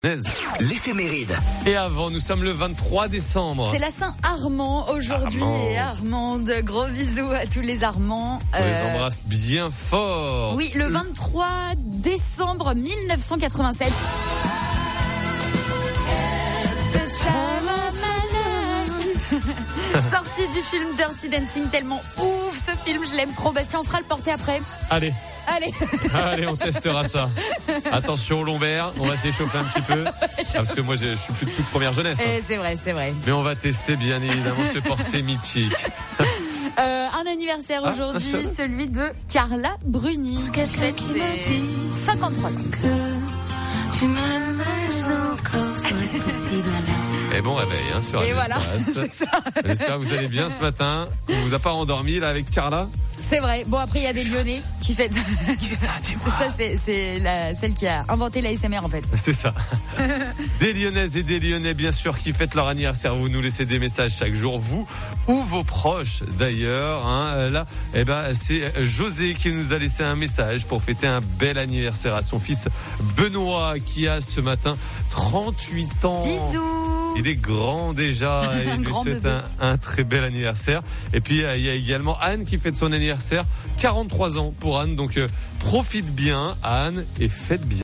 L'éphéméride. Et avant, nous sommes le 23 décembre. C'est la Saint-Armand aujourd'hui et Armande. Gros bisous à tous les Armands. On les embrasse bien fort. Oui, le 23 décembre 1987. Sortie du film Dirty Dancing, tellement ouf ce film, je l'aime trop. Bastien, on fera le porter après. Allez, on testera ça. Attention lombaire, on va s'échauffer un petit peu. Parce que moi je suis plus de toute première jeunesse. C'est vrai. Mais on va tester bien évidemment ce porté mythique. Un anniversaire aujourd'hui, celui de Carla Bruni. Qui fête ses 53 ans. Tu m'aimes encore, serait-ce possible alors? Et bon réveil sur Et Radio voilà, Espace. c'est ça. J'espère que vous allez bien ce matin. On vous a pas endormi là avec Carla? C'est vrai. Bon, après, il y a des Lyonnais qui fêtent. C'est ça, dis-moi. C'est celle qui a inventé l'ASMR, en fait. C'est ça. Des Lyonnaises et des Lyonnais, bien sûr, qui fêtent leur anniversaire. Vous nous laissez des messages chaque jour, vous ou vos proches, d'ailleurs. Là, c'est José qui nous a laissé un message pour fêter un bel anniversaire à son fils Benoît, qui a ce matin 38 ans. Bisous. Il est grand déjà. Un Il lui grand souhaite bébé. un très bel anniversaire. Et puis, il y a également Anne qui fête son anniversaire. 43 ans pour Anne. Donc, profite bien, Anne, et fête bien.